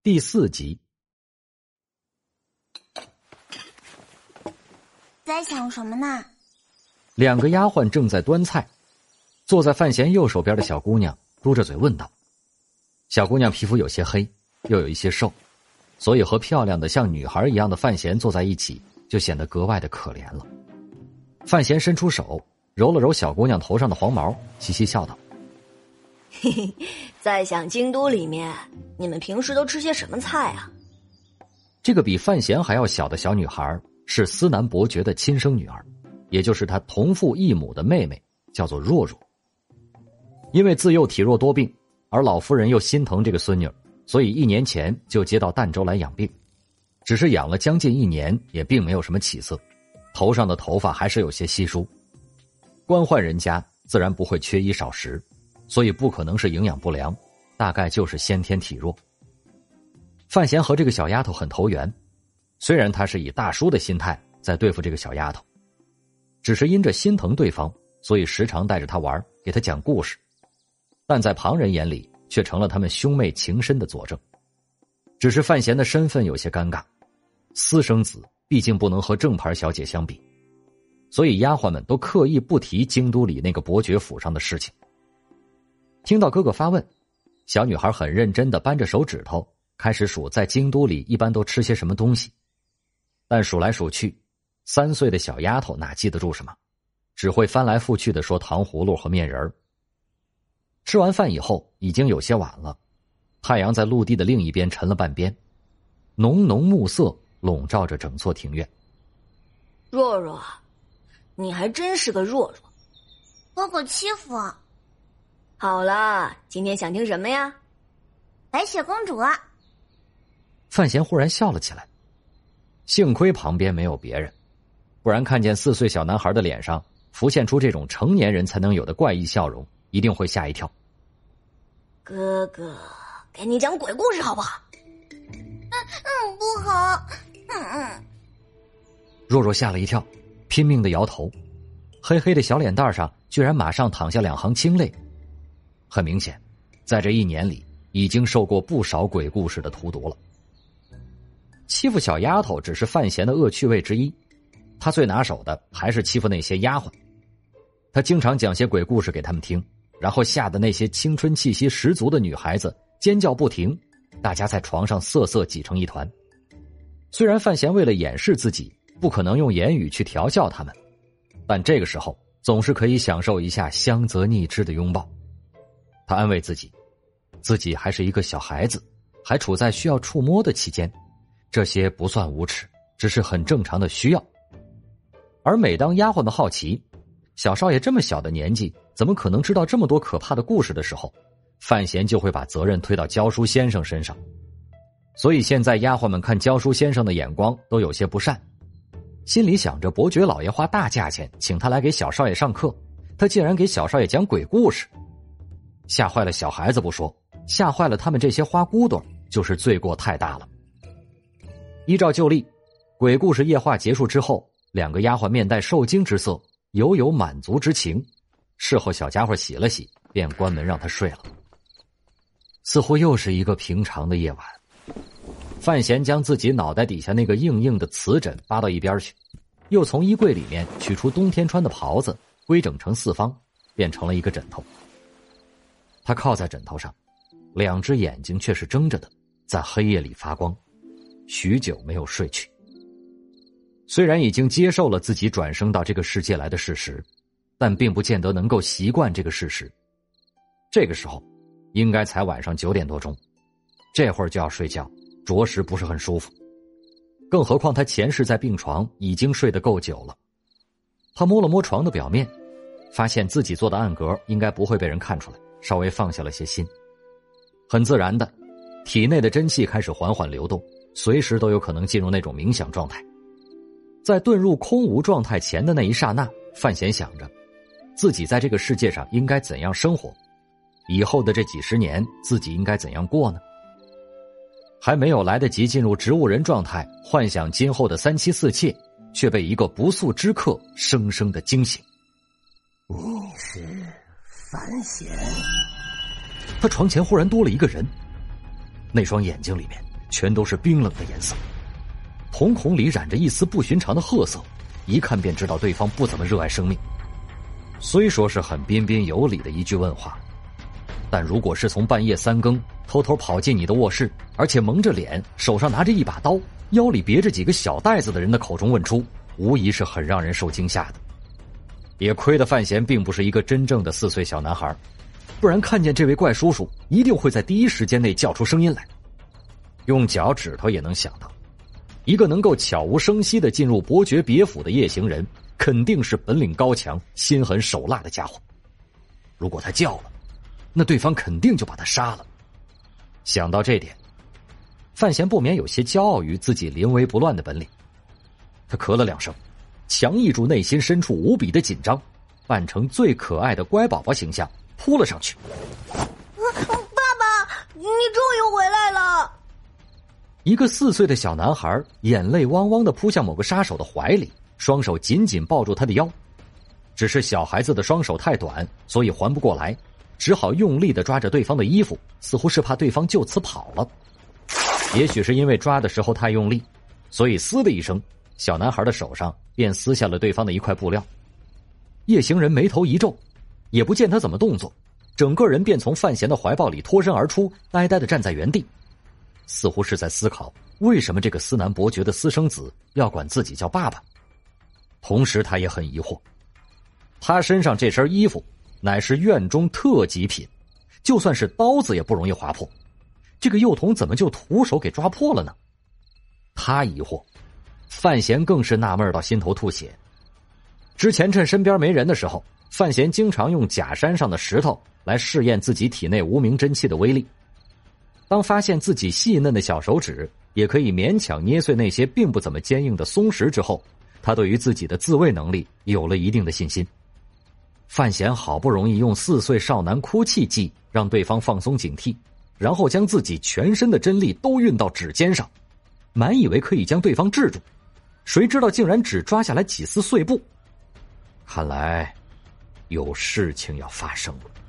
第4集。 在想什么呢 ？2个丫鬟正在端菜，坐在范闲右手边的小姑娘嘟着嘴问道。小姑娘皮肤有些黑，又有一些瘦，所以和漂亮的像女孩一样的范闲坐在一起，就显得格外的可怜了。范闲伸出手揉了揉小姑娘头上的黄毛，嘻嘻笑道： 嘿嘿，在想京都里面你们平时都吃些什么菜啊？ 这个比范闲还要小的小女孩是司南伯爵的亲生女儿，也就是他同父异母的妹妹，叫做若若。因为自幼体弱多病，而老夫人又心疼这个孙女，所以1年前就接到儋州来养病。只是养了将近1年，也并没有什么起色，头上的头发还是有些稀疏。官宦人家自然不会缺衣少食，所以不可能是营养不良，大概就是先天体弱。范闲和这个小丫头很投缘，虽然他是以大叔的心态在对付这个小丫头，只是因着心疼对方，所以时常带着她玩，给她讲故事，但在旁人眼里却成了他们兄妹情深的佐证。只是范闲的身份有些尴尬，私生子毕竟不能和正牌小姐相比，所以丫鬟们都刻意不提京都里那个伯爵府上的事情。听到哥哥发问，小女孩很认真地扳着手指头开始数在京都里一般都吃些什么东西，但数来数去，3岁的小丫头哪记得住什么，只会翻来覆去地说糖葫芦和面人儿。吃完饭以后已经有些晚了，太阳在陆地的另一边沉了半边，浓浓暮色笼罩着整座庭院。 若若，你还真是个弱弱。 哥哥欺负好了，今天想听什么呀？ 白雪公主。 范闲忽然笑了起来，幸亏旁边没有别人，不然看见4岁小男孩的脸上浮现出这种成年人才能有的怪异笑容，一定会吓一跳。 哥哥，给你讲鬼故事好不好？ 不好。 若若吓了一跳，拼命地摇头，黑黑的小脸蛋上居然马上淌下2行清泪。很明显，在这1年里已经受过不少鬼故事的荼毒了。欺负小丫头只是范闲的恶趣味之一，他最拿手的还是欺负那些丫鬟。他经常讲些鬼故事给他们听，然后吓得那些青春气息十足的女孩子尖叫不停，大家在床上瑟瑟挤成一团。虽然范闲为了掩饰自己不可能用言语去调教他们，但这个时候总是可以享受一下香泽逆之的拥抱。他安慰自己，自己还是一个小孩子，还处在需要触摸的期间，这些不算无耻，只是很正常的需要。而每当丫鬟们好奇小少爷这么小的年纪怎么可能知道这么多可怕的故事的时候，范闲就会把责任推到教书先生身上。所以现在丫鬟们看教书先生的眼光都有些不善，心里想着伯爵老爷花大价钱请他来给小少爷上课，他竟然给小少爷讲鬼故事，吓坏了小孩子不说，吓坏了他们这些花骨朵就是罪过太大了。依照旧例，鬼故事夜话结束之后，2个丫鬟面带受惊之色，犹有满足之情。事后小家伙洗了洗，便关门让他睡了。似乎又是一个平常的夜晚，范闲将自己脑袋底下那个硬硬的瓷枕扒到一边去，又从衣柜里面取出冬天穿的袍子，规整成4方，变成了一个枕头。他靠在枕头上，2只眼睛却是睁着的，在黑夜里发光，许久没有睡去。虽然已经接受了自己转生到这个世界来的事实，但并不见得能够习惯这个事实。这个时候应该才晚上9点多钟，这会儿就要睡觉，着实不是很舒服。更何况他前世在病床已经睡得够久了。他摸了摸床的表面，发现自己做的暗格应该不会被人看出来，稍微放下了些心。很自然的，体内的真气开始缓缓流动，随时都有可能进入那种冥想状态。在遁入空无状态前的那一刹那，范闲想着自己在这个世界上应该怎样生活，以后的这几十年自己应该怎样过呢？还没有来得及进入植物人状态，幻想今后的3妻4妾，却被一个不速之客生生的惊醒。 你是范闲？ 他床前忽然多了一个人，那双眼睛里面全都是冰冷的颜色，瞳孔里染着一丝不寻常的褐色，一看便知道对方不怎么热爱生命。虽说是很彬彬有礼的一句问话，但如果是从半夜3更偷偷跑进你的卧室，而且蒙着脸，手上拿着一把刀，腰里别着几个小袋子的人的口中问出，无疑是很让人受惊吓的。也亏得范闲并不是一个真正的4岁小男孩，不然看见这位怪叔叔一定会在第一时间内叫出声音来。用脚趾头也能想到，一个能够悄无声息地进入伯爵别府的夜行人，肯定是本领高强、心狠手辣的家伙。如果他叫了，那对方肯定就把他杀了。想到这点，范闲不免有些骄傲于自己临危不乱的本领。他咳了2声，强抑住内心深处无比的紧张，扮成最可爱的乖宝宝形象扑了上去。 爸爸，你终于回来了！ 一个4岁的小男孩眼泪汪汪地扑向某个杀手的怀里，双手紧紧抱住他的腰。只是小孩子的双手太短，所以还不过来，只好用力地抓着对方的衣服，似乎是怕对方就此跑了。也许是因为抓的时候太用力，所以嘶的一声，小男孩的手上便撕下了对方的一块布料。夜行人眉头一皱，也不见他怎么动作，整个人便从范闲的怀抱里脱身而出，呆呆地站在原地，似乎是在思考为什么这个司南伯爵的私生子要管自己叫爸爸。同时他也很疑惑，他身上这身衣服乃是院中特级品，就算是刀子也不容易划破，这个幼童怎么就徒手给抓破了呢？他疑惑，范闲更是纳闷到心头吐血。之前趁身边没人的时候，范闲经常用假山上的石头来试验自己体内无名真气的威力。当发现自己细嫩的小手指也可以勉强捏碎那些并不怎么坚硬的松石之后，他对于自己的自卫能力有了一定的信心。范闲好不容易用4岁少男哭泣计让对方放松警惕，然后将自己全身的真力都运到指尖上，满以为可以将对方制住，谁知道竟然只抓下来几丝碎布。看来有事情要发生了。